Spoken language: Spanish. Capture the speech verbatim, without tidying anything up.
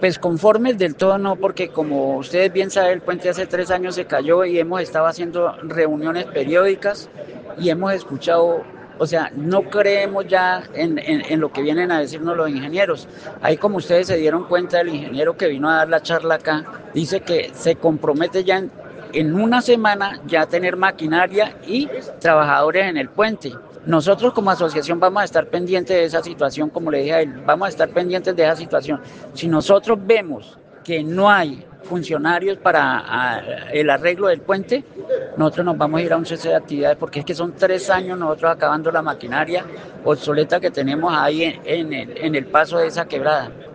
Pues conformes del todo no, porque como ustedes bien saben, el puente hace tres años se cayó y hemos estado haciendo reuniones periódicas y hemos escuchado, o sea, no creemos ya en, en, en lo que vienen a decirnos los ingenieros. Ahí como ustedes se dieron cuenta, el ingeniero que vino a dar la charla acá dice que se compromete ya en, en una semana ya a tener maquinaria y trabajadores en el puente. Nosotros como asociación vamos a estar pendientes de esa situación, como le dije a él, vamos a estar pendientes de esa situación. Si nosotros vemos que no hay funcionarios para a, el arreglo del puente, nosotros nos vamos a ir a un cese de actividades porque es que son tres años nosotros acabando la maquinaria obsoleta que tenemos ahí en, en, el, en el paso de esa quebrada.